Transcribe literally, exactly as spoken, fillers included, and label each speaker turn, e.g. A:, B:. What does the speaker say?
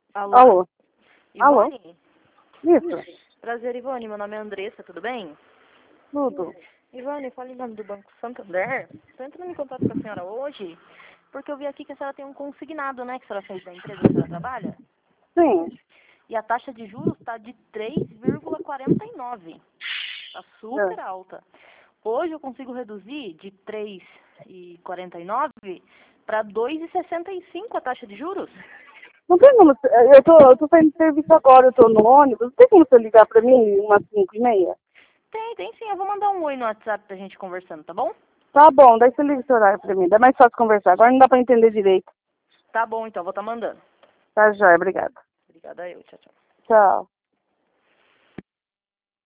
A: Alô?
B: Alô?
A: Ivone?
B: Isso,
A: Prazer, Ivone. Meu nome é Andressa, tudo bem?
B: tudo.
A: Ivone, eu falo em nome do Banco Santander. Estou entrando em contato com a senhora hoje, porque eu vi aqui que a senhora tem um consignado, né? Que a senhora fez da empresa que a senhora trabalha.
B: Sim.
A: E a taxa de juros está de três vírgula quarenta e nove. Está super
B: É.
A: alta. Hoje eu consigo reduzir de três vírgula quarenta e nove para dois vírgula sessenta e cinco a taxa de juros.
B: Não tem como... você- Eu tô, eu tô saindo de serviço agora, eu tô no ônibus. Não tem como você ligar pra mim umas cinco e meia?
A: Tem, tem sim. Eu vou mandar um oi no WhatsApp pra gente conversando, tá bom?
B: Tá bom, daí você liga esse horário pra mim. Dá mais fácil conversar. Agora não dá pra entender direito.
A: Tá bom, então. Vou estar mandando.
B: Tá, joia, obrigada.
A: Obrigada eu. Tchau, tchau.
B: Tchau.